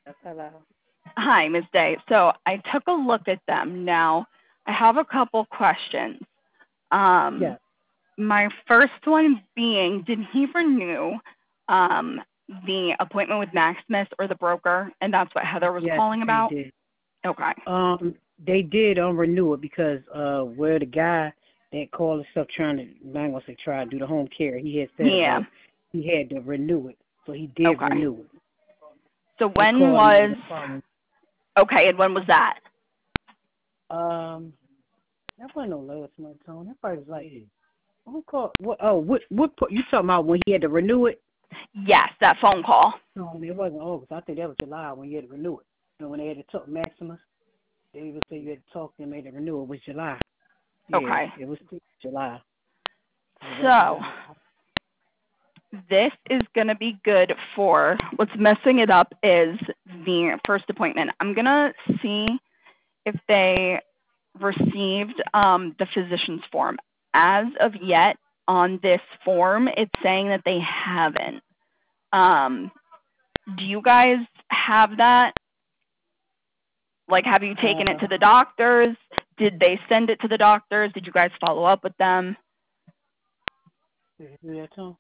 Hello. Hi, Ms. Day. So I took a look at them. Now, I have a couple questions. Um, Yes, my first one being, did he renew um, the appointment with Maximus or the broker? And that's what Heather was yes, calling they about? did. Okay. They did renew it because where the guy that called himself trying to, I ain't gonna say try to do the home care, he had said Yeah. about he had to renew it, so he did Okay. renew it. So They when called me on was, the phone. okay, and when was that? Um, that wasn't no last month, Tone. That probably was like who called? What you talking about when he had to renew it? Yes, that phone call. No, it wasn't August. I think that was July when he had to renew it. And when they had to talk Maximus, they even say you had to talk to him, made the renewal. It was July. Yeah, Okay. it was July. It wasn't So August. this is going to be good for what's messing it up is the first appointment. I'm going to see if they received the physician's form. As of yet, on this form, it's saying that they haven't. Um, do you guys have that? Like, have you taken it to Uh, the doctors? Did they send it to the doctors? Did you guys follow up with them? did you do that too?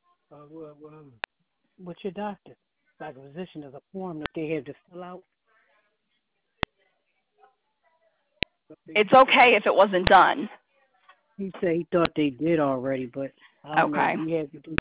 What's your doctor? Like a physician, there's a form that they have to fill out. It's okay if it wasn't done. He said he thought they did already, but I don't know. Okay. We have to do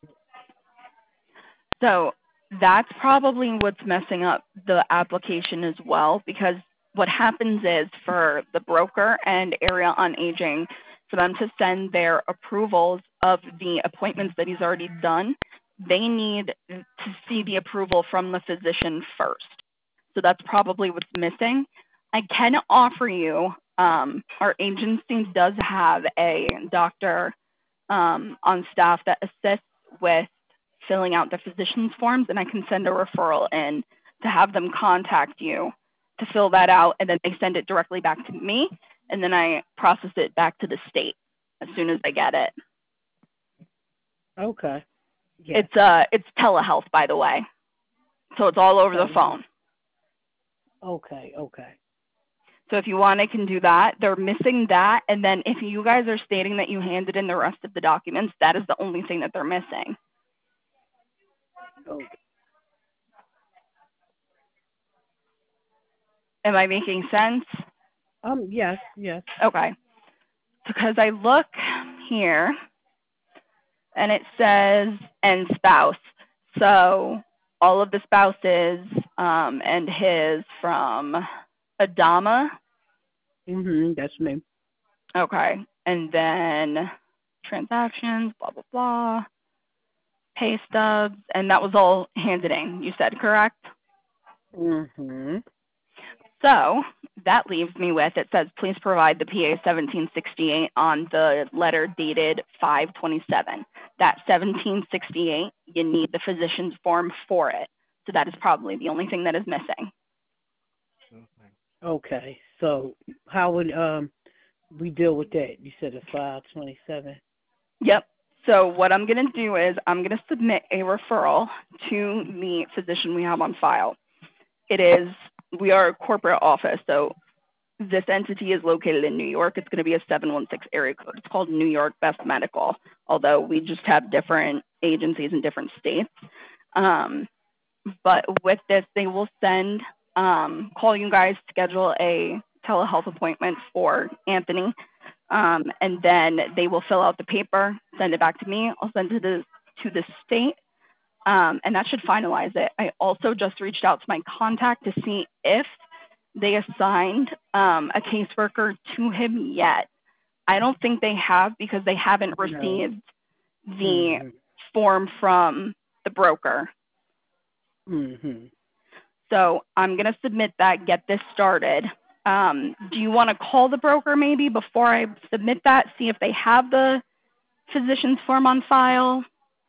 So that's probably what's messing up the application as well, because what happens is for the broker and area on aging, for them to send their approvals of the appointments that he's already done, they need to see the approval from the physician first. So that's probably what's missing. I can offer you, our agency does have a doctor on staff that assists with filling out the physician's forms, and I can send a referral in to have them contact you to fill that out, and then they send it directly back to me, and then I process it back to the state as soon as I get it. it. Okay. Yes. It's telehealth, by the way, so it's all over the Tell me. phone. Okay. Okay. So if you want, I can do that. They're missing that, and then if you guys are stating that you handed in the rest of the documents, that is the only thing that they're missing. Okay. Am I making sense? Yes. Yes. Okay. Because I look here and it says and spouse. So all of the spouses and his from Adama. That's me. Okay. And then transactions, blah, blah, blah, pay stubs. And that was all handed in, you said, correct? Mhm. So that leaves me with, it says, please provide the PA 1768 on the letter dated 5/27. That 1768, you need the physician's form for it. So that is probably the only thing that is missing. Okay. So how would we deal with that? You said a 527. Yep. So what I'm going to do is I'm going to submit a referral to the physician we have on file. It is, we are a corporate office, so this entity is located in New York. It's going to be a 716 area code. It's called New York Best Medical, although we just have different agencies in different states. Um, but with this, they will send, call you guys, schedule a telehealth appointment for Anthony, and then they will fill out the paper, send it back to me. I'll send it to the state, and that should finalize it. I also just reached out to my contact to see if they assigned a caseworker to him yet. I don't think they have because they haven't No. received the Mhm. form from the broker. Mhm. So I'm going to submit that, get this started. Do you want to call the broker maybe before I submit that, see if they have the physician's form on file?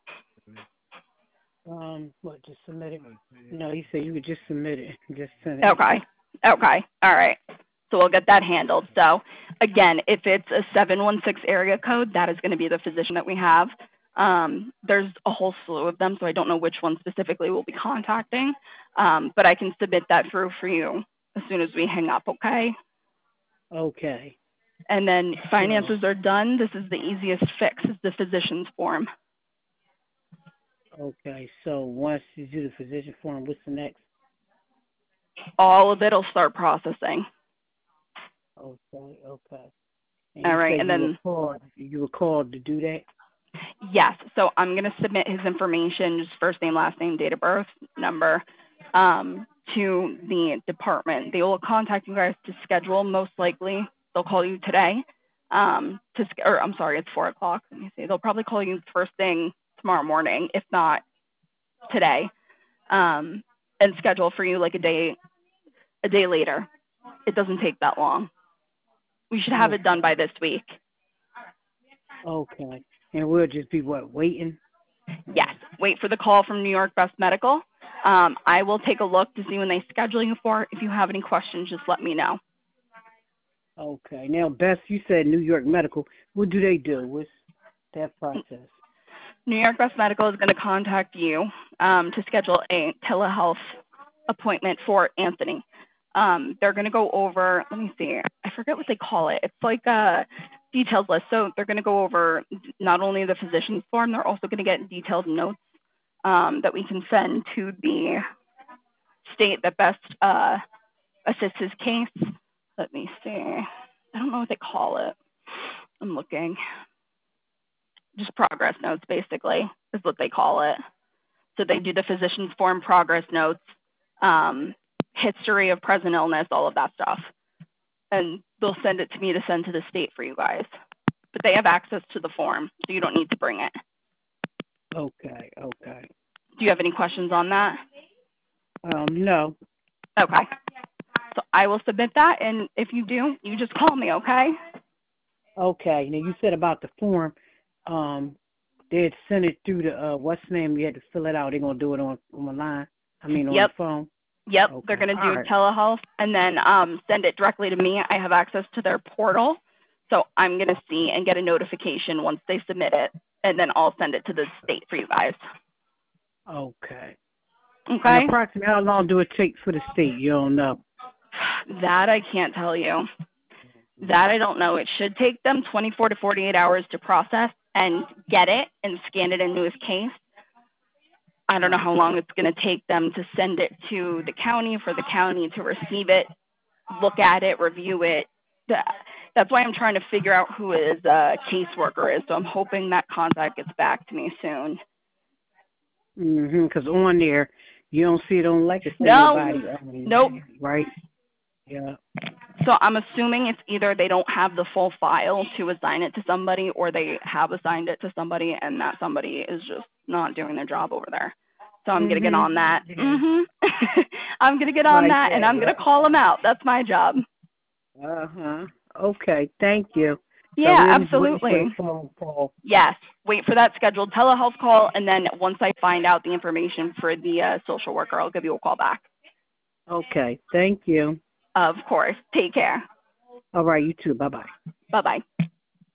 What? Just submit it. No, he said you could just submit it. Just send it. Okay. Okay. All right. So we'll get that handled. So again, if it's a 716 area code, that is going to be the physician that we have. There's a whole slew of them, so I don't know which one specifically we'll be contacting, but I can submit that through for you as soon as we hang up, okay? Okay. And then finances are done. This is the easiest fix, is the physician's form. Okay. So once you do the physician form, what's the next? All of it will start processing. Okay. Okay. And All you right, said and then you were called to do that? yes, so I'm going to submit his information, just first name, last name, date of birth, number, to the department. They will contact you guys to schedule, most likely. They'll call you today. Or I'm sorry, it's 4 o'clock. Let me see. They'll probably call you first thing tomorrow morning, if not today, and schedule for you like a day later. It doesn't take that long. We should have it done by this week. Okay. And we'll just be waiting? Yes. Wait for the call from New York Best Medical. I will take a look to see when they schedule you for. If you have any questions, just let me know. Okay. Now, Beth, you said New York Medical. What do they do? What's that process? New York Best Medical is going to contact you to schedule a telehealth appointment for Anthony. They're going to go over, let me see, I forget what they call it. It's like a detailed list. So they're going to go over not only the physician's form, they're also going to get detailed notes that we can send to the state that best assists his case. Let me see. I don't know what they call it. I'm looking. Just progress notes, basically, is what they call it. So they do the physician's form, progress notes, history of present illness, all of that stuff. And they'll send it to me to send to the state for you guys. But they have access to the form, so you don't need to bring it. Okay. Okay. Do you have any questions on that? No. Okay. So I will submit that, and if you do, you just call me, okay? Okay. Now, you said about the form, they'd send it through the, what's the name? You had to fill it out. They're going to do it on the line? on the phone? Yep. Okay. They're going to do right. telehealth and then send it directly to me. I have access to their portal, so I'm going to see and get a notification once they submit it, and then I'll send it to the state for you guys. Okay. Okay? And approximately how long do it take for the state? You don't know? That I can't tell you. That I don't know. It should take them 24 to 48 hours to process and get it and scan it into his case. I don't know how long it's going to take them to send it to the county, for the county to receive it, look at it, review it. That's why I'm trying to figure out who his caseworker is. So I'm hoping that contact gets back to me soon. Because on there, you don't see it on legacy. No. Nope. Right? Yeah. So I'm assuming it's either they don't have the full file to assign it to somebody, or they have assigned it to somebody and that somebody is just not doing their job over there. So I'm going to get on that. I'm going to get on that, and I'm going to call them out. That's my job. Uh-huh. Okay. Thank you. Yeah, so absolutely. Phone call. Yes. Wait for that scheduled telehealth call, and then once I find out the information for the social worker, I'll give you a call back. Okay. Thank you. Of course. Take care. All right. You too. Bye-bye. Bye-bye.